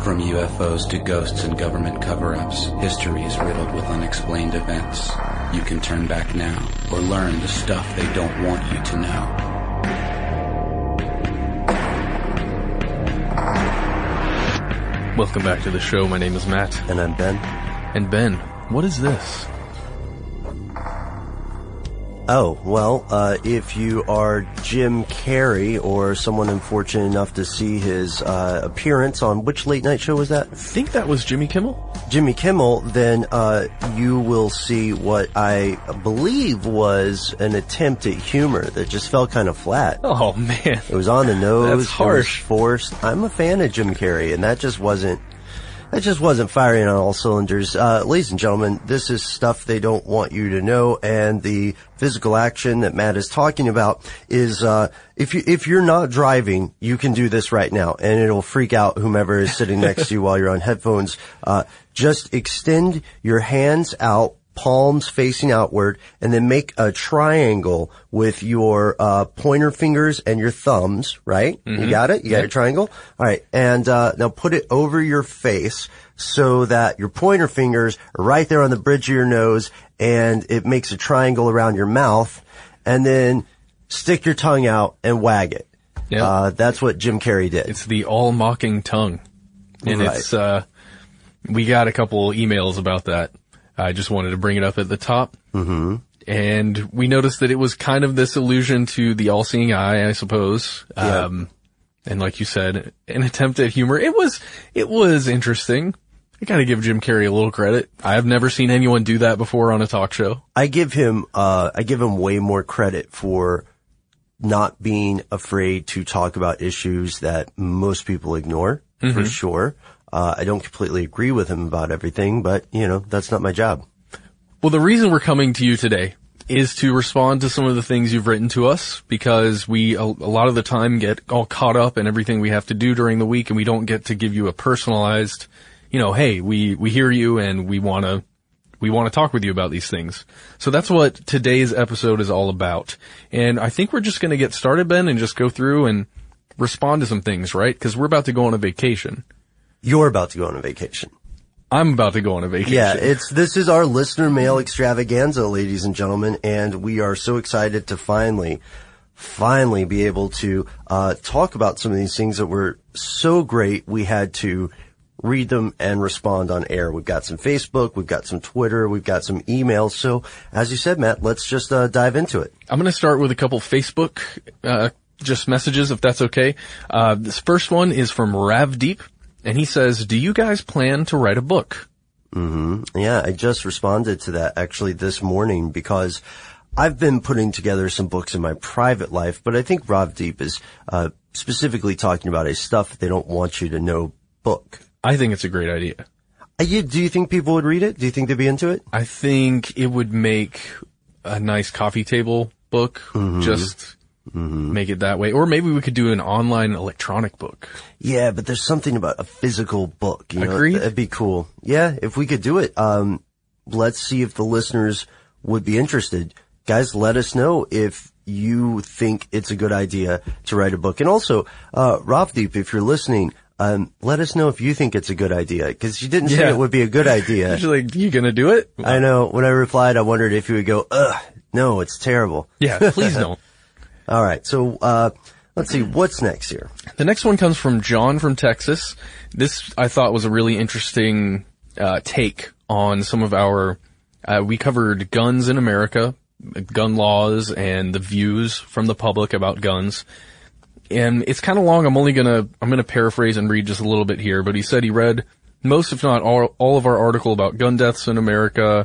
From UFOs to ghosts and government cover-ups, history is riddled with unexplained events. You can turn back now or learn the stuff they don't want you to know. Welcome back to the show. My name is Matt. And I'm Ben. And Ben, what is this? Oh, well, if you are Jim Carrey or someone unfortunate enough to see his appearance on which late night show was that? I think that was Jimmy Kimmel. Jimmy Kimmel, then you will see what I believe was an attempt at humor that just fell kind of flat. Oh, man. It was on the nose. That's harsh. It was forced. I'm a fan of Jim Carrey, and that just wasn't firing on all cylinders. Ladies and gentlemen, this is stuff they don't want you to know, and the physical action that Matt is talking about is, if you're not driving, you can do this right now, and it'll freak out whomever is sitting next to you while you're on headphones. Just extend your hands out, palms facing outward, and then make a triangle with your pointer fingers and your thumbs, right? Mm-hmm. You got it? You got your triangle? All right. And now put it over your face so that your pointer fingers are right there on the bridge of your nose, and it makes a triangle around your mouth. And then stick your tongue out and wag it. Yep. That's what Jim Carrey did. It's the all-mocking tongue. And right. It's we got a couple emails about that. I just wanted to bring it up at the top. Mm-hmm. And we noticed that it was kind of this allusion to the all-seeing eye, I suppose. Yeah. And like you said, an attempt at humor. It was interesting. I gotta give Jim Carrey a little credit. I've never seen anyone do that before on a talk show. I give him way more credit for not being afraid to talk about issues that most people ignore, mm-hmm. for sure. I don't completely agree with him about everything, but, that's not my job. Well, the reason we're coming to you today is to respond to some of the things you've written to us, because we, a lot of the time, get all caught up in everything we have to do during the week, and we don't get to give you a personalized, hey, we hear you and we want to talk with you about these things. So that's what today's episode is all about. And I think we're just going to get started, Ben, and just go through and respond to some things, right? Because we're about to go on a vacation. You're about to go on a vacation. I'm about to go on a vacation. Yeah, this is our listener mail extravaganza, ladies and gentlemen, and we are so excited to finally be able to talk about some of these things that were so great we had to read them and respond on air. We've got some Facebook, we've got some Twitter, we've got some emails. So, as you said, Matt, let's just dive into it. I'm going to start with a couple Facebook just messages, if that's okay. This first one is from Ravdeep. And he says, do you guys plan to write a book? Mm-hmm. Yeah, I just responded to that actually this morning because I've been putting together some books in my private life, but I think Ravdeep is specifically talking about a stuff they don't want you to know book. I think it's a great idea. Do you think people would read it? Do you think they'd be into it? I think it would make a nice coffee table book. Mm-hmm. Just make it that way. Or maybe we could do an online electronic book. Yeah, but there's something about a physical book. Agreed. That'd be cool. Yeah, if we could do it. Let's see if the listeners would be interested. Guys, let us know if you think it's a good idea to write a book. And also, Ravdeep, if you're listening, let us know if you think it's a good idea, because you didn't say it would be a good idea. You're like, you gonna do it? I know. When I replied, I wondered if you would go, no, it's terrible. Yeah, please don't. All right. So, let's see. What's next here? The next one comes from John from Texas. This, I thought, was a really interesting take on some of our, we covered guns in America, gun laws, and the views from the public about guns. And it's kind of long. I'm going to paraphrase and read just a little bit here, but he said he read most, if not all of our article about gun deaths in America.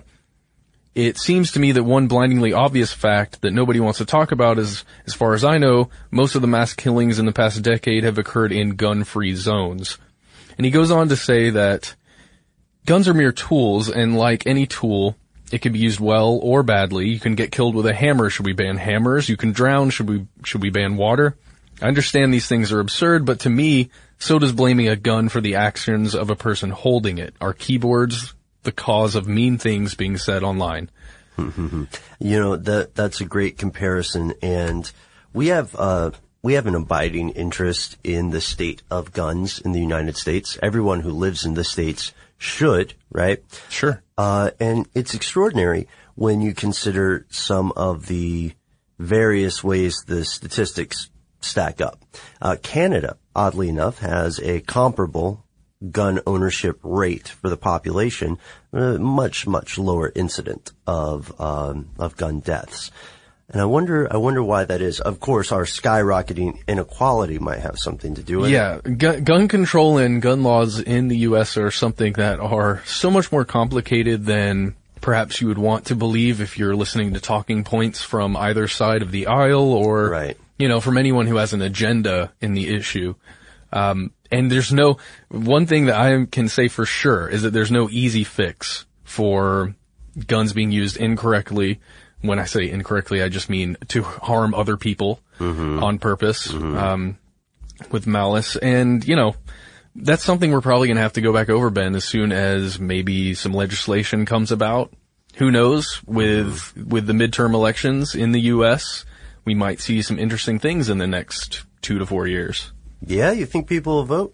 It seems to me that one blindingly obvious fact that nobody wants to talk about is, as far as I know, most of the mass killings in the past decade have occurred in gun-free zones. And he goes on to say that guns are mere tools, and like any tool, it can be used well or badly. You can get killed with a hammer. Should we ban hammers? You can drown. Should we ban water? I understand these things are absurd, but to me, so does blaming a gun for the actions of a person holding it. Are keyboards the cause of mean things being said online? That's a great comparison, and we have we have an abiding interest in the state of guns in the United States. Everyone who lives in the States should, right? Sure. And it's extraordinary when you consider some of the various ways the statistics stack up. Canada, oddly enough, has a comparable gun ownership rate for the population, much lower incident of gun deaths. And I wonder why that is. Of course, our skyrocketing inequality might have something to do with it. Yeah, gun control and gun laws in the U.S. are something that are so much more complicated than perhaps you would want to believe if you're listening to talking points from either side of the aisle or, right. From anyone who has an agenda in the issue. And there's one thing that I can say for sure is that there's no easy fix for guns being used incorrectly. When I say incorrectly, I just mean to harm other people on purpose, with malice. And, that's something we're probably going to have to go back over, Ben, as soon as maybe some legislation comes about. Who knows? With the midterm elections in the U.S., we might see some interesting things in the next 2 to 4 years. Yeah, you think people will vote?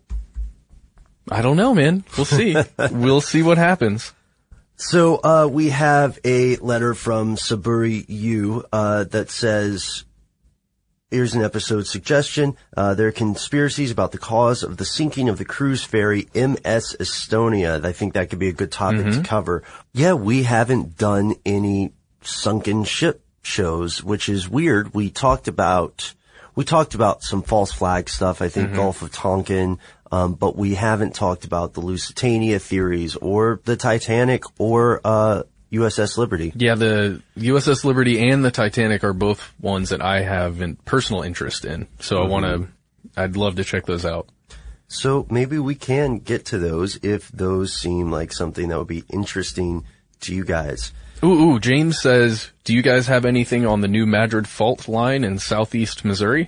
I don't know, man. We'll see. We'll see what happens. So, we have a letter from Saburi Yu, that says, here's an episode suggestion. There are conspiracies about the cause of the sinking of the cruise ferry MS Estonia. I think that could be a good topic to cover. Yeah, we haven't done any sunken ship shows, which is weird. We talked about some false flag stuff, I think Gulf of Tonkin, but we haven't talked about the Lusitania theories or the Titanic or USS Liberty. Yeah, the USS Liberty and the Titanic are both ones that I have personal interest in. So I'd love to check those out. So maybe we can get to those if those seem like something that would be interesting to you guys. Ooh, James says, do you guys have anything on the New Madrid Fault line in southeast Missouri?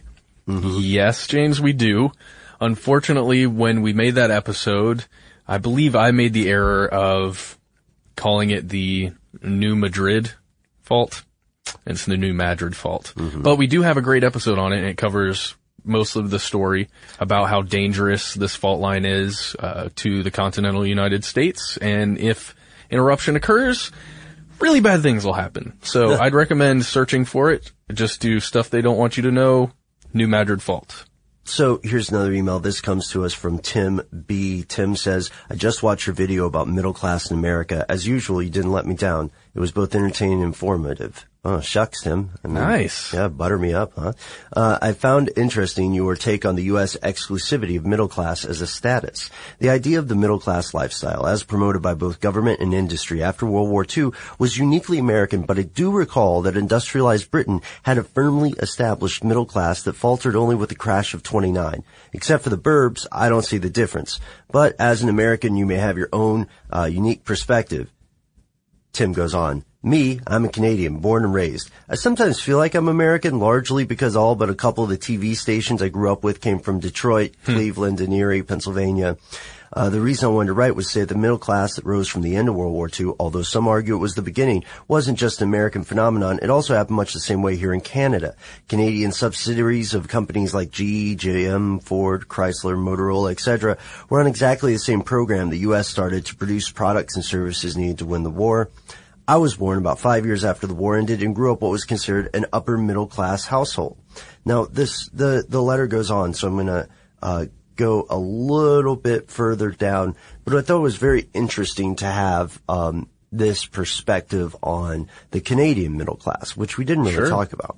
Yes, James, we do. Unfortunately, when we made that episode, I believe I made the error of calling it the New Madrid Fault. It's the New Madrid Fault. But we do have a great episode on it, and it covers most of the story about how dangerous this fault line is to the continental United States. And if interruption occurs, really bad things will happen. So I'd recommend searching for it. Just do Stuff They Don't Want You to Know, New Madrid Fault. So here's another email. This comes to us from Tim B. Tim says, I just watched your video about middle class in America. As usual, you didn't let me down. It was both entertaining and informative. Oh, shucks, Tim. Nice. Yeah, butter me up, huh? I found interesting your take on the U.S. exclusivity of middle class as a status. The idea of the middle class lifestyle, as promoted by both government and industry after World War II, was uniquely American, but I do recall that industrialized Britain had a firmly established middle class that faltered only with the crash of 29. Except for the burbs, I don't see the difference. But as an American, you may have your own unique perspective. Tim goes on. Me, I'm a Canadian, born and raised. I sometimes feel like I'm American, largely because all but a couple of the TV stations I grew up with came from Detroit, Cleveland, and Erie, Pennsylvania. The reason I wanted to write was to say that the middle class that rose from the end of World War II, although some argue it was the beginning, wasn't just an American phenomenon. It also happened much the same way here in Canada. Canadian subsidiaries of companies like GE, GM, Ford, Chrysler, Motorola, etc. were on exactly the same program the U.S. started to produce products and services needed to win the war. I was born about 5 years after the war ended and grew up what was considered an upper middle class household. Now, the letter goes on, so I'm gonna, go a little bit further down, but I thought it was very interesting to have, this perspective on the Canadian middle class, which we didn't really talk about.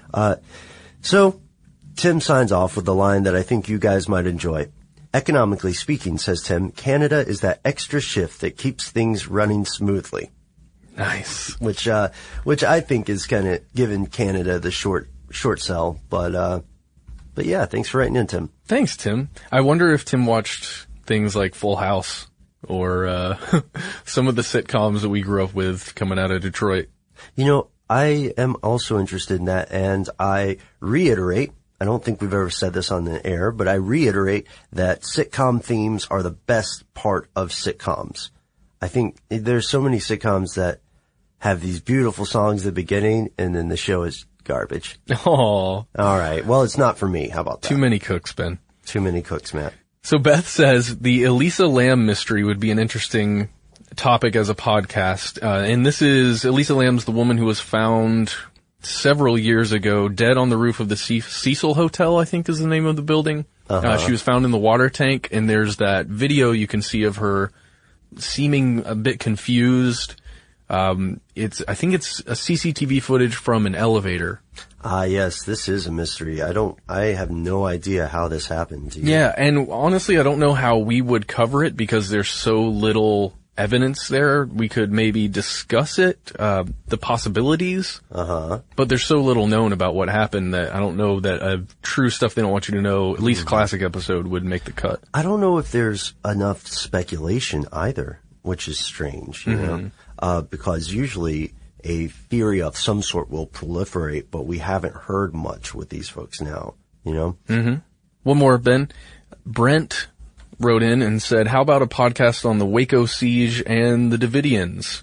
So Tim signs off with the line that I think you guys might enjoy. Economically speaking, says Tim, Canada is that extra shift that keeps things running smoothly. Nice. Which I think is kind of giving Canada the short sell, but yeah, thanks for writing in, Tim. Thanks, Tim. I wonder if Tim watched things like Full House or, some of the sitcoms that we grew up with coming out of Detroit. You know, I am also interested in that, and I reiterate, I don't think we've ever said this on the air, but I reiterate that sitcom themes are the best part of sitcoms. I think there's so many sitcoms that have these beautiful songs at the beginning, and then the show is garbage. Oh, All right. Well, it's not for me. How about that? too many cooks, Ben. Too many cooks, Matt. So Beth says the Elisa Lam mystery would be an interesting topic as a podcast. And this is, Elisa Lam's the woman who was found several years ago dead on the roof of the Cecil Hotel, I think is the name of the building. She was found in the water tank, and there's that video you can see of her seeming a bit confused. I think it's a CCTV footage from an elevator. Yes, this is a mystery. I have no idea how this happened. Yeah, and honestly, I don't know how we would cover it because there's so little evidence there. We could maybe discuss it, the possibilities. But there's so little known about what happened that I don't know that a true stuff they don't want you to know, at least classic episode, would make the cut. I don't know if there's enough speculation either, which is strange, you know, because usually a theory of some sort will proliferate, but we haven't heard much with these folks now, you know? One more, Ben. Brent wrote in and said, how about a podcast on the Waco siege and the Davidians?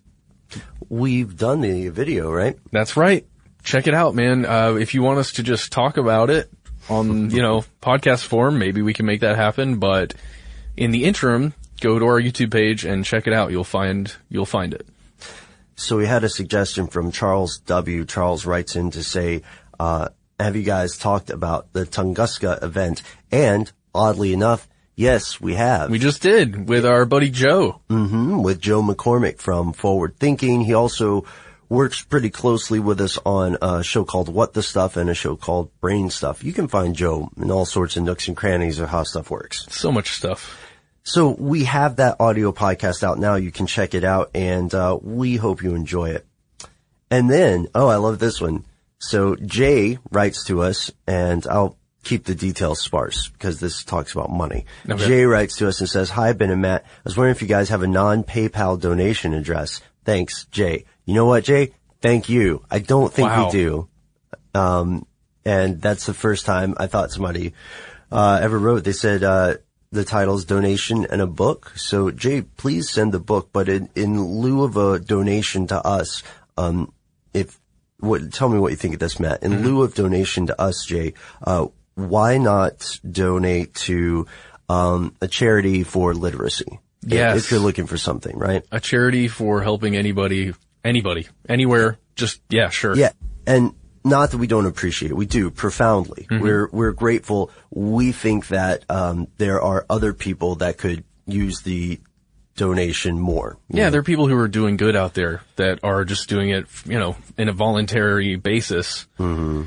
We've done the video, right? That's right. Check it out, man. If you want us to just talk about it on, podcast form, maybe we can make that happen. But in the interim, go to our YouTube page and check it out. You'll find it. So we had a suggestion from Charles W. Charles writes in to say, have you guys talked about the Tunguska event? And oddly enough, yes, we have. We just did with our buddy Joe. With Joe McCormick from Forward Thinking. He also works pretty closely with us on a show called What the Stuff and a show called Brain Stuff. You can find Joe in all sorts of nooks and crannies of how stuff works. So much stuff. So we have that audio podcast out now. You can check it out, and we hope you enjoy it. And then, I love this one. So Jay writes to us, and I'll keep the details sparse because this talks about money. Okay. Jay writes to us and says, hi, Ben and Matt. I was wondering if you guys have a non-PayPal donation address. Thanks, Jay. You know what, Jay? Thank you. I don't think we do. And that's the first time I thought somebody ever wrote. They said the title's Donation and a Book. So, Jay, please send the book, but in lieu of a donation to us, tell me what you think of this, Matt. In lieu of donation to us, Jay, why not donate to a charity for literacy? Yes. If you're looking for something, right? A charity for helping anybody, anywhere. Just, yeah, sure. Yeah. And not that we don't appreciate it. We do profoundly. We're grateful. We think that, there are other people that could use the donation more. Yeah, there are people who are doing good out there that are just doing it, in a voluntary basis. And,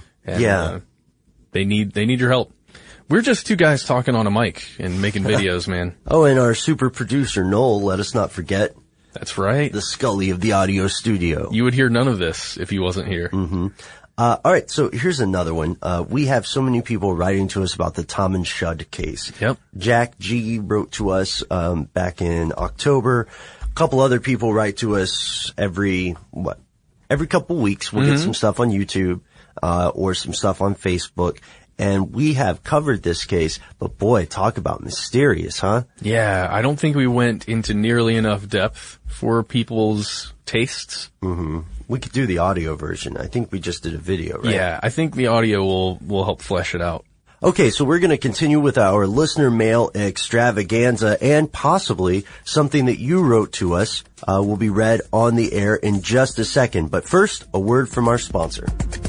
they need your help. We're just two guys talking on a mic and making videos, man. Oh, and our super producer, Noel, let us not forget. That's right. The Scully of the audio studio. You would hear none of this if he wasn't here. All right, so here's another one. We have so many people writing to us about the Tom and Shud case. Yep. Jack G wrote to us back in October. A couple other people write to us every couple weeks. We'll get some stuff on YouTube or some stuff on Facebook. And we have covered this case, but boy, talk about mysterious, huh? Yeah, I don't think we went into nearly enough depth for people's tastes. We could do the audio version. I think we just did a video, right? Yeah, I think the audio will help flesh it out. Okay, so we're going to continue with our listener mail extravaganza, and possibly something that you wrote to us will be read on the air in just a second. But first, a word from our sponsor.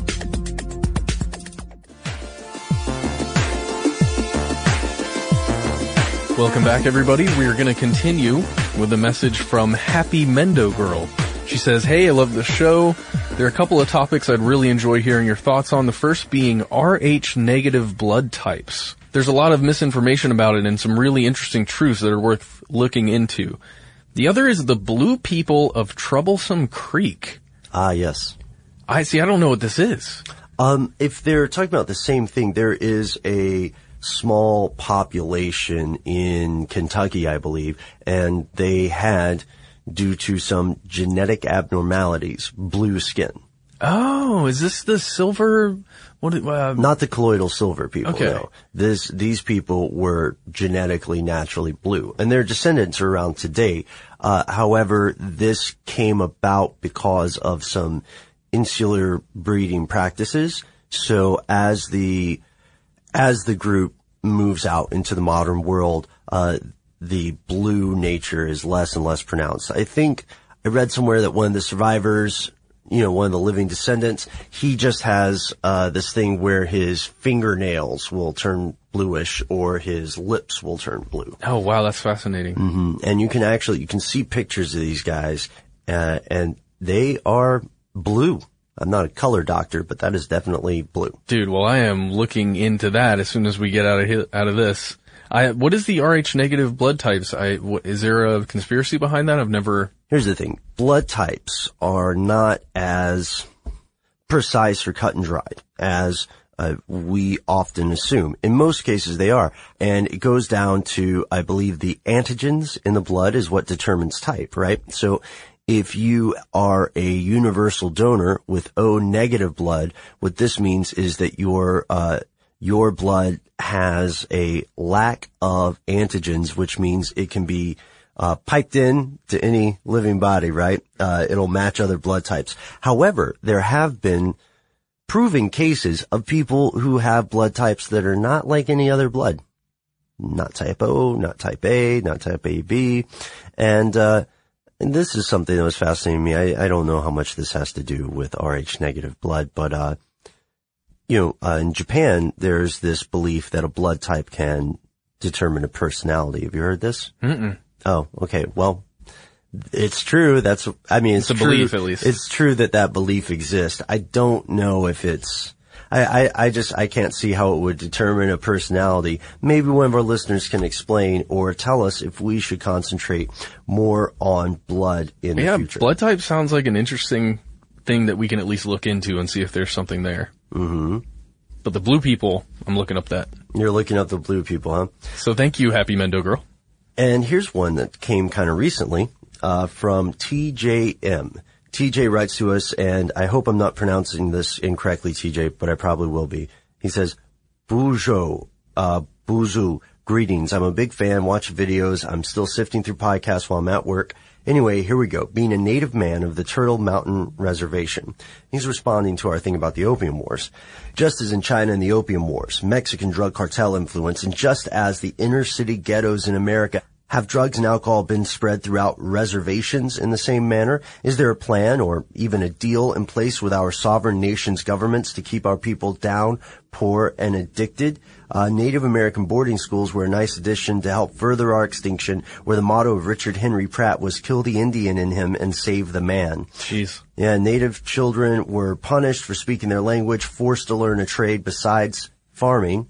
Welcome back, everybody. We are going to continue with a message from Happy Mendo Girl. She says, hey, I love the show. There are a couple of topics I'd really enjoy hearing your thoughts on. The first being Rh negative blood types. There's a lot of misinformation about it and some really interesting truths that are worth looking into. The other is the blue people of Troublesome Creek. Ah, yes. I don't know what this is. If they're talking about the same thing, there is a small population in Kentucky, I believe, and they had, due to some genetic abnormalities, blue skin. Oh, is this the silver? Not the colloidal silver people. Okay. No. These people were genetically naturally blue, and their descendants are around today. However, this came about because of some insular breeding practices. So as the group moves out into the modern world, the blue nature is less and less pronounced. I think I read somewhere that one of the survivors, one of the living descendants, he just has this thing where his fingernails will turn bluish or his lips will turn blue. Oh, wow, that's fascinating. Mm-hmm. And you can see pictures of these guys, and they are blue. I'm not a color doctor, but that is definitely blue. Dude, well, I am looking into that as soon as we get out of this. What is the Rh negative blood types? Is there a conspiracy behind that? Here's the thing. Blood types are not as precise or cut and dried as we often assume. In most cases they are. And it goes down to, I believe, the antigens in the blood is what determines type, right? So if you are a universal donor with O negative blood, what this means is that your blood has a lack of antigens, which means it can be piped in to any living body, right? It'll match other blood types. However, there have been proven cases of people who have blood types that are not like any other blood. Not type O, not type A, not type AB. And this is something that was fascinating me. I don't know how much this has to do with Rh negative blood, but in Japan, there's this belief that a blood type can determine a personality. Have you heard this? Mm-mm. Oh, okay. Well, it's true. It's a belief, at least. It's true that belief exists. I don't know if it's, I can't see how it would determine a personality. Maybe one of our listeners can explain or tell us if we should concentrate more on blood in the future. Blood type sounds like an interesting thing that we can at least look into and see if there's something there. Mm-hmm. But the blue people, I'm looking up that. You're looking up the blue people, huh? So thank you, Happy Mendo Girl. And here's one that came kind of recently, from TJM. TJ writes to us, and I hope I'm not pronouncing this incorrectly, TJ, but I probably will be. He says, Bujo, Buzu, greetings. I'm a big fan, watch videos. I'm still sifting through podcasts while I'm at work. Anyway, here we go. Being a native man of the Turtle Mountain Reservation. He's responding to our thing about the Opium Wars. Just as in China and the Opium Wars, Mexican drug cartel influence, and just as the inner city ghettos in America, have drugs and alcohol been spread throughout reservations in the same manner? Is there a plan or even a deal in place with our sovereign nation's governments to keep our people down, poor, and addicted? Native American boarding schools were a nice addition to help further our extinction, where the motto of Richard Henry Pratt was kill the Indian in him and save the man. Jeez. Yeah, Native children were punished for speaking their language, forced to learn a trade besides farming.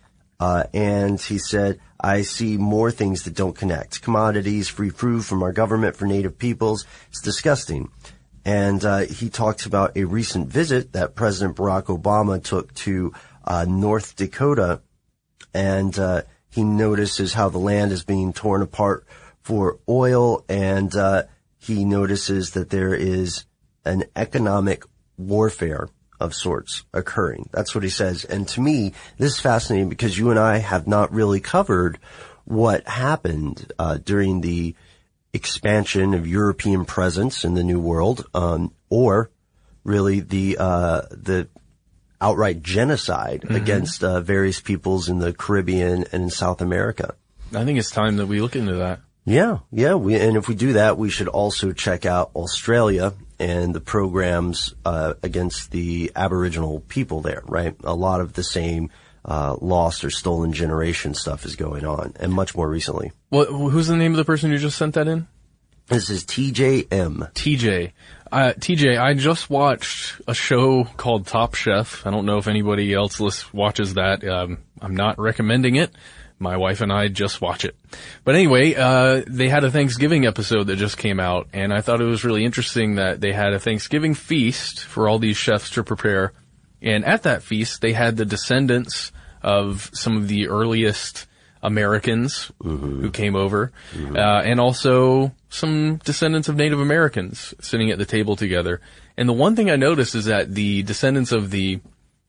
And he said, I see more things that don't connect. Commodities, free food from our government for Native peoples. It's disgusting. And he talks about a recent visit that President Barack Obama took to North Dakota, and he notices how the land is being torn apart for oil, and he notices that there is an economic warfare of sorts occurring. That's what he says. And to me, this is fascinating because you and I have not really covered what happened during the expansion of European presence in the New World, or really the outright genocide against various peoples in the Caribbean and in South America. I think it's time that we look into that. Yeah. And if we do that, we should also check out Australia and the programs against the Aboriginal people there, right? A lot of the same lost or stolen generation stuff is going on, and much more recently. Who's the name of the person who just sent that in? This is TJM. TJ, I just watched a show called Top Chef. I don't know if anybody else watches that. I'm not recommending it. My wife and I just watch it. But anyway, they had a Thanksgiving episode that just came out, and I thought it was really interesting that they had a Thanksgiving feast for all these chefs to prepare. And at that feast, they had the descendants of some of the earliest Americans who came over, and also some descendants of Native Americans sitting at the table together. And the one thing I noticed is that the descendants of the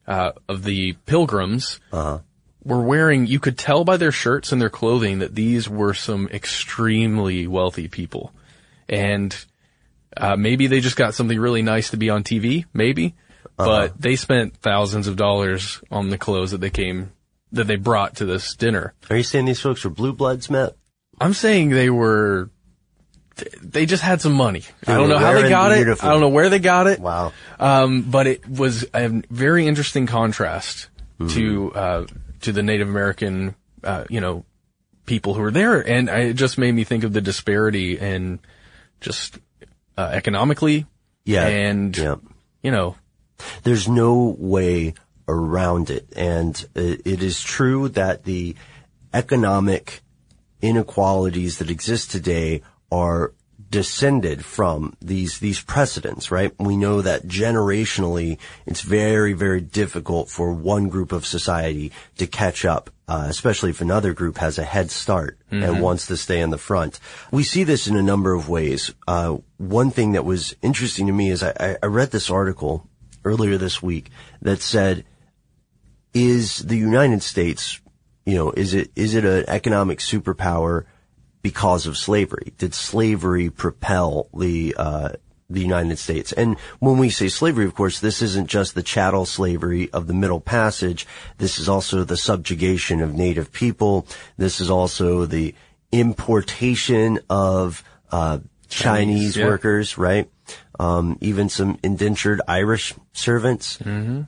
Pilgrims were wearing, you could tell by their shirts and their clothing that these were some extremely wealthy people. And Maybe they just got something really nice to be on TV, maybe. But they spent thousands of dollars on the clothes that they brought to this dinner. Are you saying these folks were blue bloods, Matt? I'm saying they just had some money. I don't know how they got it. I don't know where they got it. Wow. But it was a very interesting contrast to the Native American, people who were there. And it just made me think of the disparity and just, economically. Yeah. And, there's no way around it. And it is true that the economic inequalities that exist today are descended from these precedents, right? We know that generationally it's very, very difficult for one group of society to catch up, especially if another group has a head start and wants to stay in the front. We see this in a number of ways. One thing that was interesting to me is I read this article earlier this week that said, is the United States, is it an economic superpower because of slavery? Did slavery propel the United States? And when we say slavery, of course, this isn't just the chattel slavery of the Middle Passage. This is also the subjugation of native people. This is also the importation of Chinese workers, right? Even some indentured Irish servants.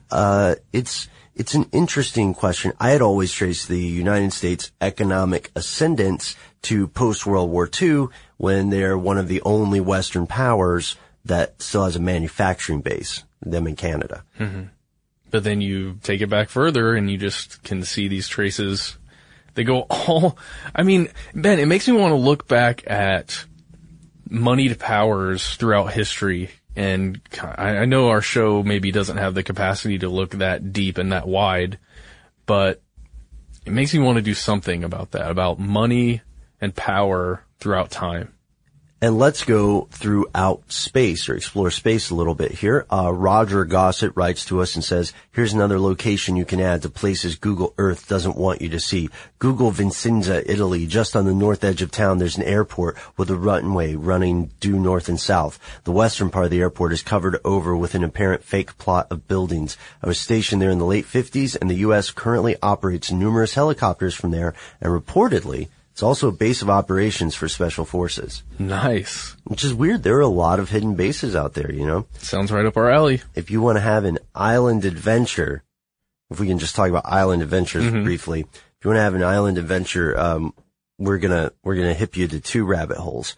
It's an interesting question. I had always traced the United States economic ascendance to post-World War II when they're one of the only Western powers that still has a manufacturing base, them in Canada. But then you take it back further and you just can see these traces. They go all, Ben, it makes me want to look back at moneyed powers throughout history. And I know our show maybe doesn't have the capacity to look that deep and that wide, but it makes me want to do something about that, about money and power throughout time. And let's go throughout space or explore space a little bit here. Roger Gossett writes to us and says, here's another location you can add to places Google Earth doesn't want you to see. Google Vicenza, Italy. Just on the north edge of town, there's an airport with a runway running due north and south. The western part of the airport is covered over with an apparent fake plot of buildings. I was stationed there in the late 50s, and the U.S. currently operates numerous helicopters from there, and reportedly, it's also a base of operations for special forces. Nice. Which is weird. There are a lot of hidden bases out there, Sounds right up our alley. If you want to have an island adventure, if we can just talk about island adventures briefly. If you want to have an island adventure, we're gonna hip you to two rabbit holes.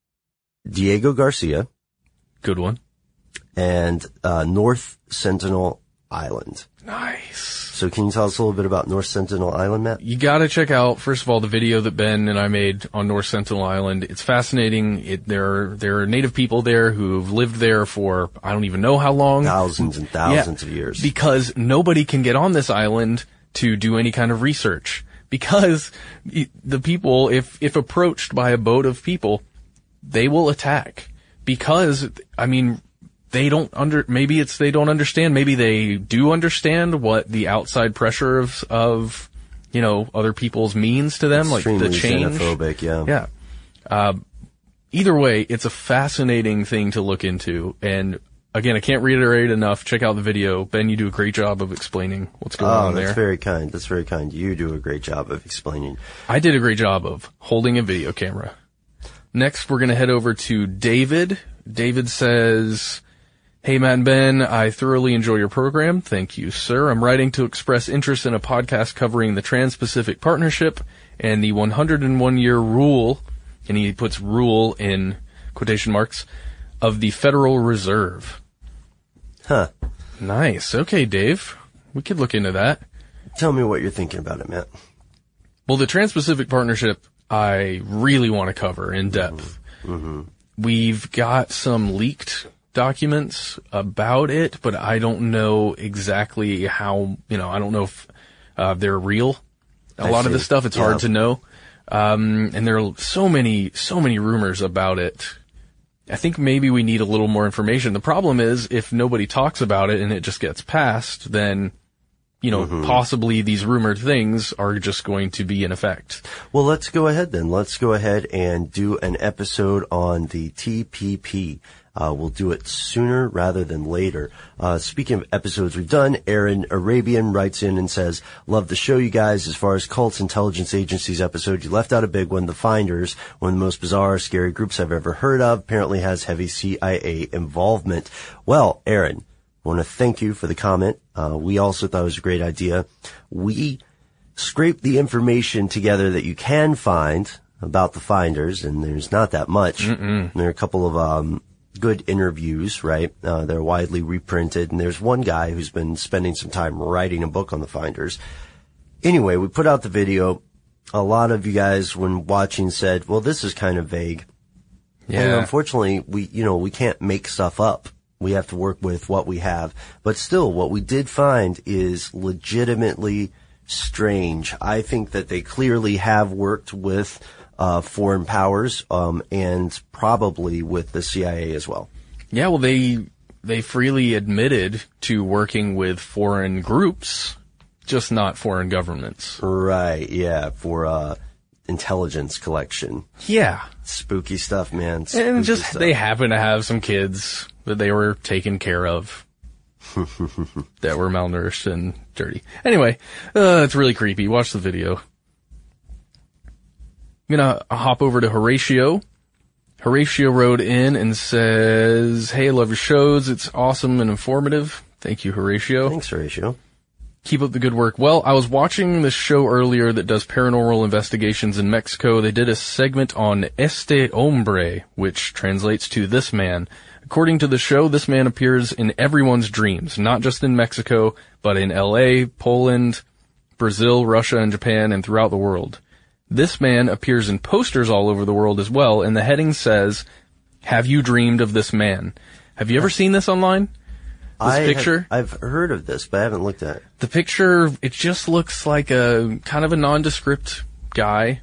Diego Garcia. Good one. And North Sentinel Island. Nice. So can you tell us a little bit about North Sentinel Island, Matt? You gotta check out, first of all, the video that Ben and I made on North Sentinel Island. It's fascinating. There are native people there who've lived there for, I don't even know how long. Thousands and thousands of years. Because nobody can get on this island to do any kind of research. Because the people, if approached by a boat of people, they will attack. Because, they don't they don't understand. Maybe they do understand what the outside pressure of other people's means to them, extremely like the change. Xenophobic, yeah. Yeah. Either way, it's a fascinating thing to look into. And again, I can't reiterate enough. Check out the video. Ben, you do a great job of explaining what's going on there. That's very kind. That's very kind. You do a great job of explaining. I did a great job of holding a video camera. Next, we're going to head over to David. David says, hey, Matt and Ben, I thoroughly enjoy your program. Thank you, sir. I'm writing to express interest in a podcast covering the Trans-Pacific Partnership and the 101-year rule, and he puts rule in quotation marks, of the Federal Reserve. Huh. Nice. Okay, Dave. We could look into that. Tell me what you're thinking about it, Matt. Well, the Trans-Pacific Partnership, I really want to cover in depth. We've got some leaked documents about it, but I don't know exactly how, I don't know if they're real. A lot of this stuff, it's hard to know. And there are so many rumors about it. I think maybe we need a little more information. The problem is if nobody talks about it and it just gets passed, then, possibly these rumored things are just going to be in effect. Well, let's go ahead then. Let's go ahead and do an episode on the TPP. We'll do it sooner rather than later. Speaking of episodes we've done, Aaron Arabian writes in and says, love the show, you guys. As far as cults, intelligence agencies episode, you left out a big one. The Finders, one of the most bizarre, scary groups I've ever heard of, apparently has heavy CIA involvement. Well, Aaron, I want to thank you for the comment. We also thought it was a great idea. We scraped the information together that you can find about the Finders, and there's not that much. There are a couple of good interviews, right? They're widely reprinted, and there's one guy who's been spending some time writing a book on the Finders. Anyway, we put out the video. A lot of you guys, when watching, said, well, this is kind of vague. Yeah. And unfortunately, we can't make stuff up. We have to work with what we have. But still, what we did find is legitimately strange. I think that they clearly have worked with foreign powers, and probably with the CIA as well. Yeah, well, they freely admitted to working with foreign groups, just not foreign governments. Right, yeah, for intelligence collection. Yeah. Spooky stuff, man. And just, stuff. they happen to have some kids that they were taking care of that were malnourished and dirty. Anyway, it's really creepy. Watch the video. I'm gonna hop over to Horatio. Horatio wrote in and says, hey, I love your shows. It's awesome and informative. Thank you, Horatio. Thanks, Horatio. Keep up the good work. Well, I was watching this show earlier that does paranormal investigations in Mexico. They did a segment on Este Hombre, which translates to this man. According to the show, this man appears in everyone's dreams, not just in Mexico, but in LA, Poland, Brazil, Russia, and Japan, and throughout the world. This man appears in posters all over the world as well, and the heading says, have you dreamed of this man? Have you ever seen this online? This picture? I've heard of this, but I haven't looked at it. The picture, it just looks like a kind of a nondescript guy.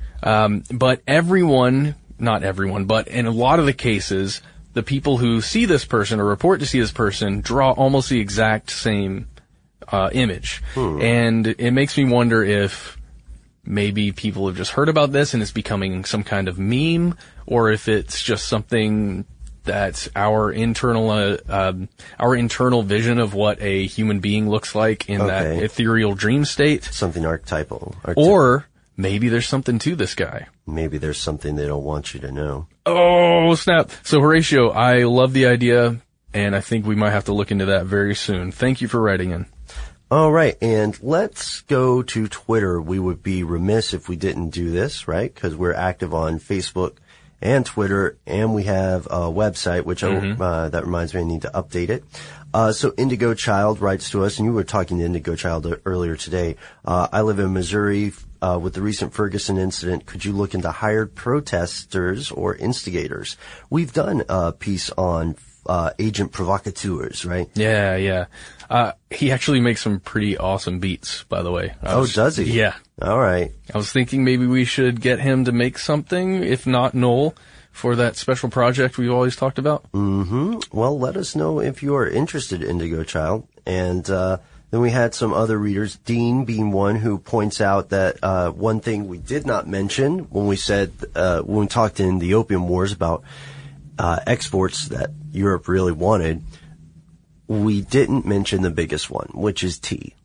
But everyone, not everyone, but in a lot of the cases, the people who see this person or report to see this person draw almost the exact same image. And it makes me wonder if maybe people have just heard about this and it's becoming some kind of meme, or if it's just something that's our internal vision of what a human being looks like in that ethereal dream state. Something archetypal. Or maybe there's something to this guy. Maybe there's something they don't want you to know. Oh, snap. So Horatio, I love the idea, and I think we might have to look into that very soon. Thank you for writing in. All right, and let's go to Twitter. We would be remiss if we didn't do this, right? Because we're active on Facebook and Twitter, and we have a website, which that reminds me I need to update it. So Indigo Child writes to us, and you were talking to Indigo Child earlier today. I live in Missouri. With the recent Ferguson incident, could you look into hired protesters or instigators? We've done a piece on agent provocateurs, right? Yeah. He actually makes some pretty awesome beats, by the way. Does he? Yeah. All right. I was thinking maybe we should get him to make something, if not Noel, for that special project we've always talked about. Well, let us know if you are interested, Indigo Child. And then we had some other readers, Dean being one, who points out that one thing we did not mention when we said when we talked in the Opium Wars about exports that Europe really wanted, we didn't mention the biggest one, which is tea.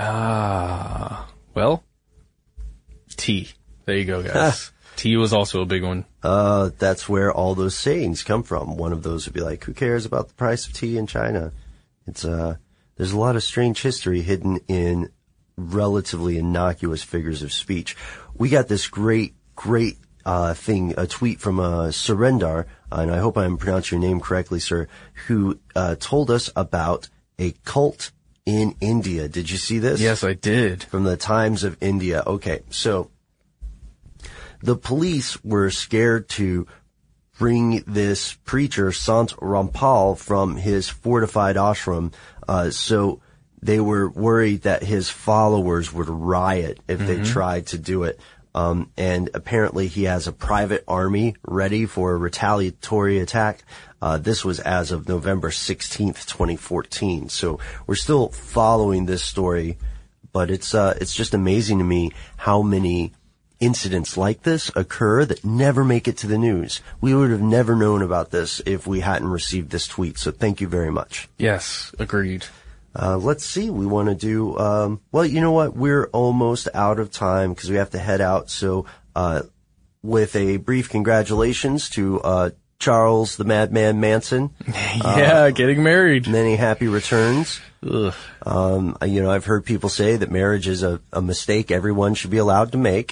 Well, tea. There you go, guys. Tea was also a big one. That's where all those sayings come from. One of those would be like, who cares about the price of tea in China? It's, there's a lot of strange history hidden in relatively innocuous figures of speech. We got this great thing, a tweet from Surendar, and I hope I'm pronouncing your name correctly, sir, who told us about a cult in India. Did you see this? Yes, I did. From the Times of India. Okay, so the police were scared to bring this preacher, Sant Rampal, from his fortified ashram, so they were worried that his followers would riot if they tried to do it. And apparently he has a private army ready for a retaliatory attack. This was as of November 16th, 2014. So we're still following this story, but it's just amazing to me how many incidents like this occur that never make it to the news. We would have never known about this if we hadn't received this tweet. So thank you very much. Yes, agreed. Let's see. We want to do, well, you know what? We're almost out of time because we have to head out. So, with a brief congratulations to, Charles the Madman Manson. Yeah, getting married. Many happy returns. Ugh. I've heard people say that marriage is a mistake everyone should be allowed to make.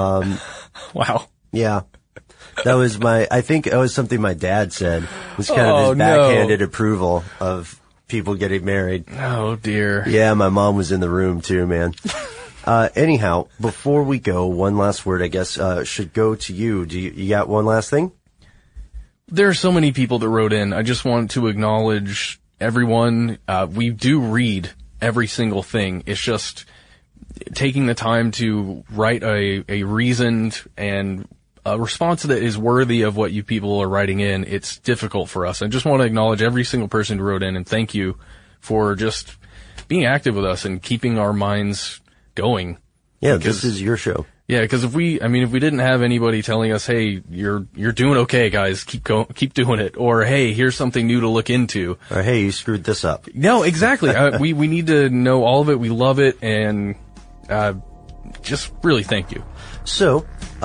Wow. Yeah. I think that was something my dad said. It was kind of his backhanded approval of people getting married. Oh dear. Yeah, my mom was in the room too, man. Anyhow, before we go, one last word, I guess, should go to you. You got one last thing? There are so many people that wrote in. I just want to acknowledge everyone. We do read every single thing. It's just taking the time to write a reasoned and a response that is worthy of what you people are writing in. It's difficult for us. I just want to acknowledge every single person who wrote in and thank you for just being active with us and keeping our minds going. Yeah, this is your show. Yeah, because if we didn't have anybody telling us, hey, you're doing okay, guys, keep doing it, or hey, here's something new to look into, or hey, you screwed this up. No, exactly. We need to know all of it. We love it, and just really thank you. So,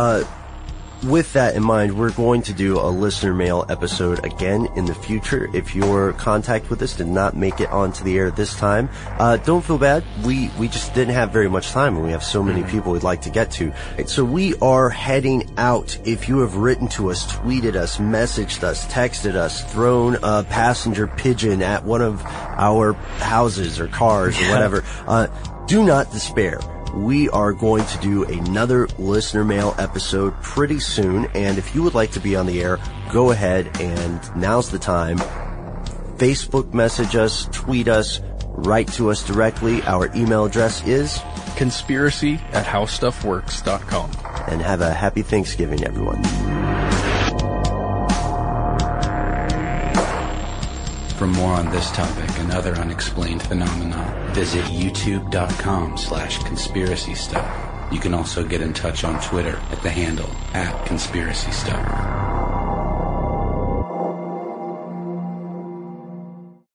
with that in mind, we're going to do a listener mail episode again in the future. If your contact with us did not make it onto the air this time, don't feel bad. We just didn't have very much time, and we have so many people we'd like to get to. So we are heading out. If you have written to us, tweeted us, messaged us, texted us, thrown a passenger pigeon at one of our houses or cars or whatever, do not despair. We are going to do another listener mail episode pretty soon, and if you would like to be on the air, go ahead, and now's the time. Facebook message us, tweet us, write to us directly. Our email address is conspiracy@howstuffworks.com. And have a happy Thanksgiving, everyone. For more on this topic and other unexplained phenomena, visit youtube.com/conspiracystuff. You can also get in touch on Twitter at the handle @conspiracystuff.